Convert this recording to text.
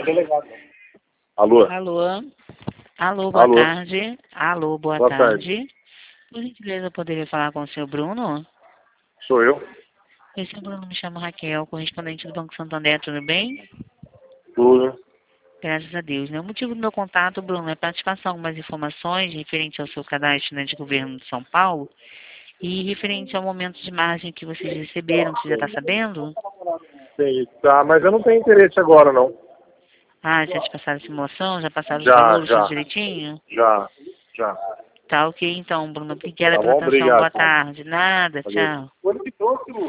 Alô? Alô? Alô, boa Alô? tarde. Alô, boa Boa tarde. Por gentileza, eu poderia falar com o senhor Bruno? Sou eu? Oi, senhor Bruno, me chamo Raquel, correspondente do Banco Santander, tudo bem? Tudo. Graças a Deus, né? O motivo do meu contato, Bruno, é para te passar algumas informações referente ao seu cadastro, né, de governo de São Paulo e referente ao momento de margem que vocês receberam, você já está sabendo? Sim, tá, mas eu não tenho interesse agora, não. Ah, já te passaram essa emoção? Já passaram os Já, valores tudo já, direitinho? já, já. Tá ok, então, Bruno. Obrigada Tá pela bom? atenção. Boa Obrigado. tarde. Nada, Valeu. tchau.